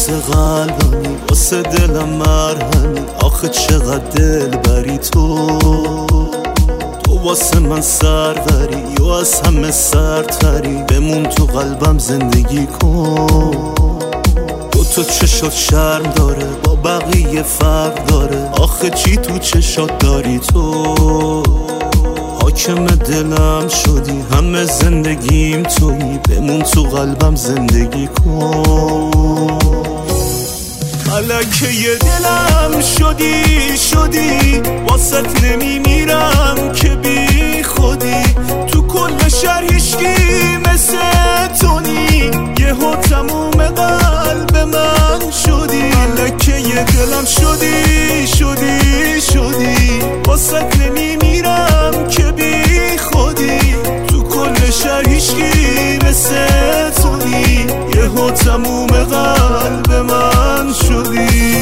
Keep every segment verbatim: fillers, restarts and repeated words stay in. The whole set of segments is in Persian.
واسه قلبمی واسه دلم مرهمی، آخه چقدر دل بری تو تو واسه من سروری یا از همه سرتری، بمون تو قلبم زندگی کن. دو تو چشات شرم داره با بقیه فرق داره، آخه چی تو چشات داری تو؟ حاکم دلم شدی همه زندگیم تویی، بمون تو قلبم زندگی کن. ملکه دلم شدی شدی واسط نمیمیرم که بی خودی، تو کل شهر هیچکی مثل تو نی، یهو تموم قلب من شدی. ملکه دلم شدی شدی شدی واسط نمیمیرم که بی خودی، تو کل شهر هیچکی مثل تو نی، یهو تموم قلب من شدی.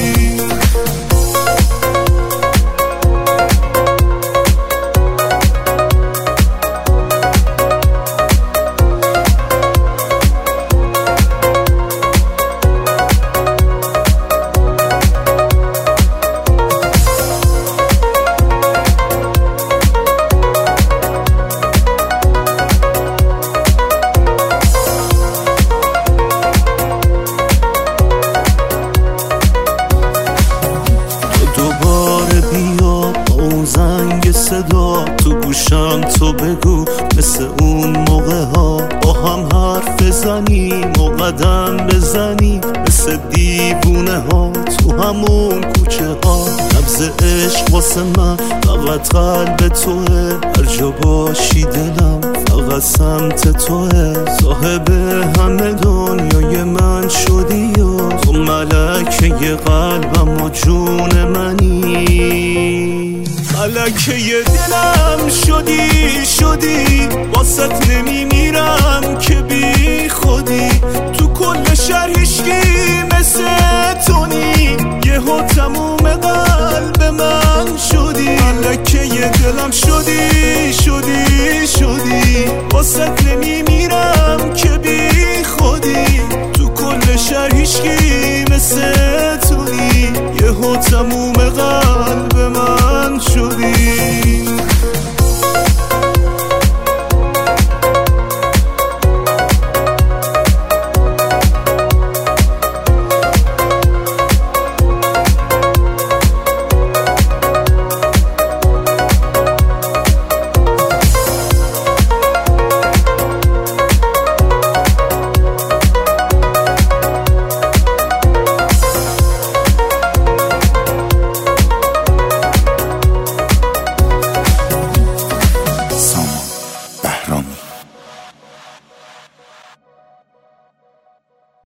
زنگ صدا تو گوشم تو بگو، مثل اون موقع ها با هم حرف بزنیم و قدم بزنیم، مثل دیوونه ها تو همون کوچه ها. نبض عشق واسه من فقط قلب توه، هر جا باشی دلم فقط سمت توه. صاحب همه دنیای من شدی و تو ملکه قلبم و جون منی. ملکه دلم شدی شدی واسط نمیمیرم که بی خودی، تو کل شهر هیچکی مثل تو نی، یهو تموم قلب من شدی. ملکه دلم شدی شدی شدی واسط نمیمیرم که بی خودی، تو کل شهر هیچکی مثل تو نی، یهو تموم قلب من شدی.